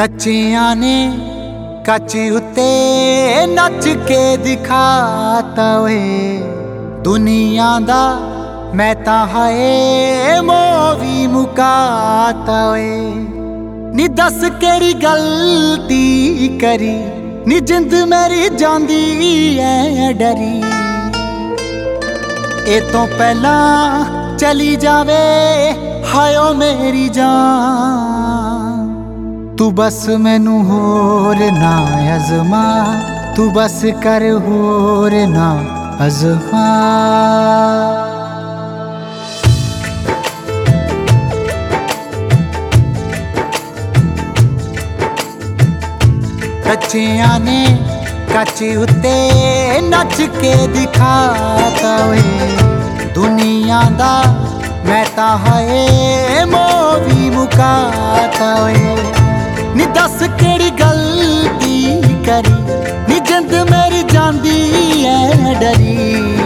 ਕੱਚਿਆਂ ਨੇ ਕੱਚ ਉੱਤੇ ਨੱਚ ਕੇ ਦਿਖਾਤਾ ਓਏ ਦੁਨੀਆ ਦਾ ਮੈਂ ਤਾਂ ਹਾਏ ਮੋਹ ਵੀ ਮੁਕਾਤਾ ਓਏ ਨੀ ਦੱਸ ਕਿਹੜੀ ਗਲਤੀ ਕਰੀ ਨੀ ਜਿੰਦ ਮੇਰੀ ਜਾਂਦੀ ਐ ਡਰੀ ਇਹ ਤੋਂ ਪਹਿਲਾਂ ਚਲੀ ਜਾਵੇ ਹਾਇਓ ਮੇਰੀ ਜਾਨ तू बस मैनू होर ना अज़मा तू बस कर होर ना अज़मा कच्चियां ने कच उत्ते नच के दिखाता ओए दुनिया दा मैं तां हाए मोह भी मुकाता ओए नी दस केड़ी गलती करी नी जिंद मेरी जांदी ऐ डरी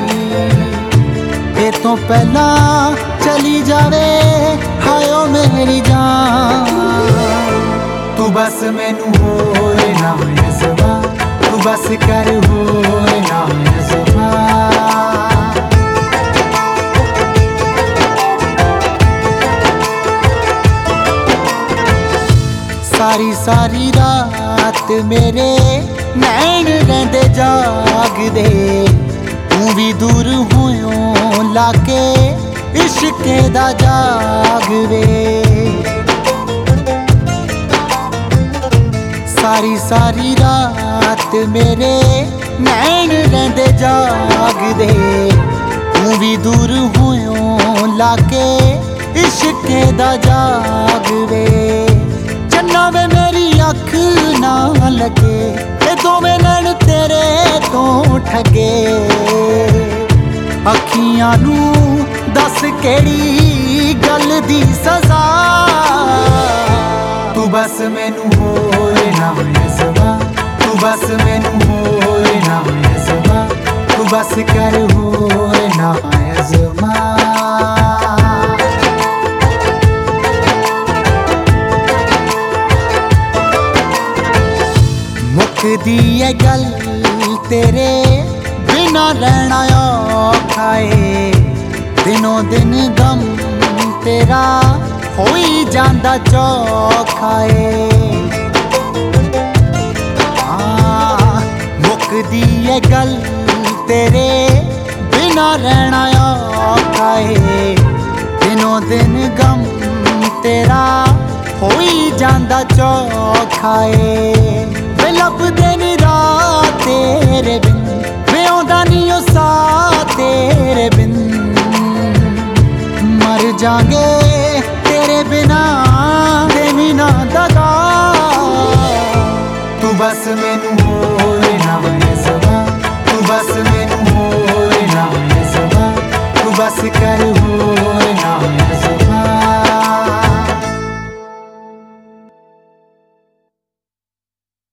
ये तो पहला चली जावे हायो मेरी जान तू बस मैनू होर ना अज़मा तू बस कर होर ना अज़मा सारी सारी रात मेरे नैन रहंदे जागदे तू भी दूर होयों लाके इश्के दा जागवे सारी सारी रात मेरे नैन रहंदे जागदे तू भी दूर होयों लाके इश्के दा जागवे चन्ना वे मेरी अख ना लगे ते दोवें नैन तेरे तो ठगे अखियां नू दस केड़ी गल दी सजा तू बस मैनू होर ना अज़मा तू बस मैनू होर ना अज़मा तू बस कर होर ना अज़मा मुकदी है गल तेरे बिना रहना औखा है दिनों दिन गम तेरा होई जांदा चौखा है मुकदी है गल तेरे बिना रहना औखा है दिनों दिन गम तेरा होई जांदा चौखा है लभदे नी रात तेरे बिन वे आउंदा नी ओ सा तेरे बिन मर जांगे तेरे बिना देवी ना दगा तू बस मैनू होर ना अज़मा तू बस मैनू होर ना अज़मा तू बस कर